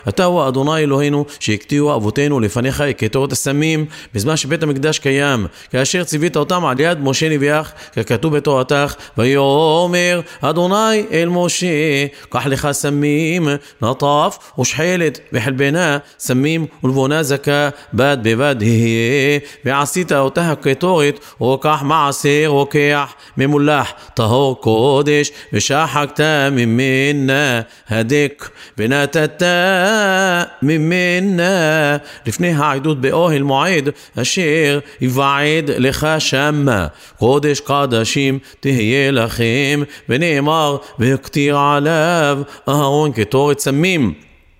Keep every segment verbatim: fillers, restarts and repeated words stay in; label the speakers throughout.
Speaker 1: אתה הוא אדוני אלוהינו שהקטיעו אבותינו לפניך כתורת הסמים בזמן שבית המקדש קיים, כאשר ציווית אותם על יד משה נביאך ככתוב בתורתך. ויאמר אדוני אל משה, קח לך סמים נטף ושחלת וחלבנה סמים ולבונה זכה בד בבד יהיה, ועשית אותה כתורת, וקח מעשר רוקח ממולח טהור קודש ושחקת ממנה הדק ונתת ממנה לפני העדות באוהל מועד אשר יבעד לך שמה, קודש קדשים תהיה לכם. ונאמר והקטיר עליו אהרון קטורת סמים,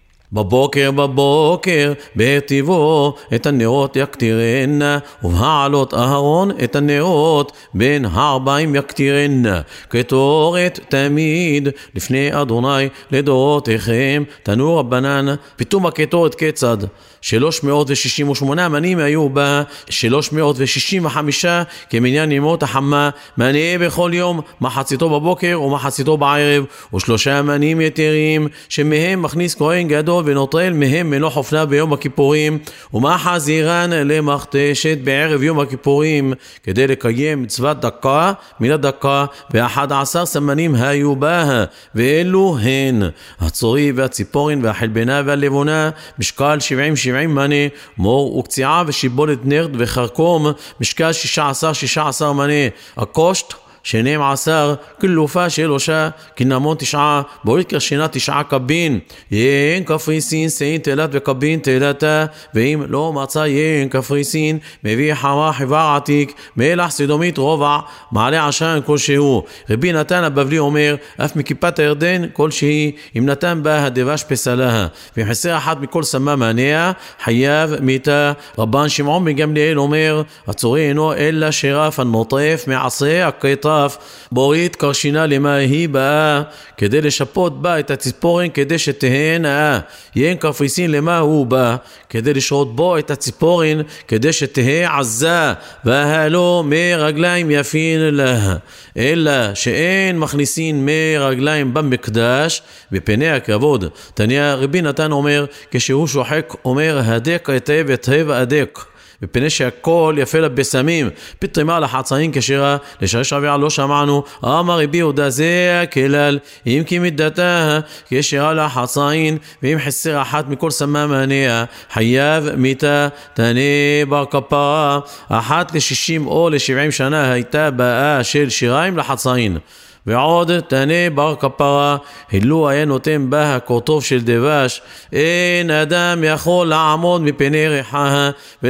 Speaker 1: בבוקר בבוקר בהטיבו את הנרות יקטירנה, ובהעלות אהרון את הנרות בין הארבעים יקטירנה, קטורת תמיד לפני אדוני לדורותיכם. תנו רבנן, פתאום הקטורת כיצד? שלוש מאות ושישים ושמונה מנים היו בה, שלוש מאות ושישים וחמישה כמניין ימות החמה, מנה בכל יום, מחציתו בבוקר ומחציתו בערב, ושלושה מנים יתרים שמהם מכניס כהן גדול ונוטרל מהם מלוך אופנה ביום הכיפורים, ומחזירן למכתשת בערב יום הכיפורים, כדי לקיים מצוות דקה מן הדקה. ואחד עשר סמנים היו בה, ואלו הן הצורי והציפורין והחלבנה והלבונה, משקל שבעים שבעים מנה, מור וקציעה ושיבולת נרד וחרקום, משקל שישה עשר שישה עשר מנה, הקושט שנים עשר, כלופה שלושה, כנמון תשעה, בורית קרשינה תשעה קבין, יין כפריסין, סין תלת וקבין תלתה, ואם לא מצא יין כפריסין, מביא חמה חיבר עתיק, מלח סדומית רובע, מעלה עשן כלשהו. רבי נתן הבבלי אומר, אף מכיפת הירדן כלשהי, אם נתן בה הדבש פסלה, ואם חסר אחת מכל סמה מניה, חייב מיתה. רבן שמעון בן גמליאל אומר, הצורי אינו אלא שרף הנוטף מעשה הקטע, בורית קרשינה למה היא באה, כדי לשפות בה את הציפורן כדי שתהנה. יין כפריסין למה הוא בא, כדי לשרות בו את הציפורן כדי שתהיה עזה, והלא מרגליים יפין לה, אלא שאין מכניסין מרגליים במקדש בפני הכבוד. תניא רבי נתן אומר, כשהוא שוחק אומר הדק היטב היטב הדק, מפני שהכל יפה לבסמים, פתרימה לחצאים כשרה, לשרש רביעה לא שמענו. אמר רבי יהודה זה הכלל, אם כי מידתה כשרה לחצאים, ואם חסר אחת מכל סמה מניה, חייב מיתה. תני בר כפרה, אחת לשישים או לשבעים שנה הייתה באה של שיריים לחצאים. ועוד תנה בר כפרה, הלו היה נותן בה הקורטוב של דבש, אין אדם יכול לעמוד מפני ריחה,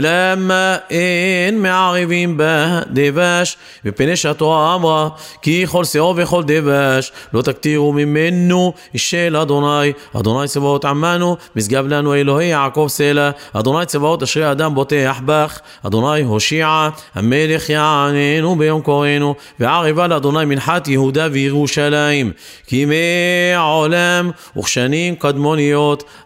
Speaker 1: ולמה אין מערבים בה דבש, מפני שהתורה אמרה, כי כל שאור וכל דבש, לא תקטירו ממנו של אדוני. אדוני צבאות עמנו, משגב לנו אלוהי יעקב סלע, אדוני צבאות אשרי אדם בוטח בך, אדוני הושיע, המלך יעננו ביום קוראנו, וערבה לאדוני מנחת יהודה וירושלים, כי מעולם וכשנים קדמוניות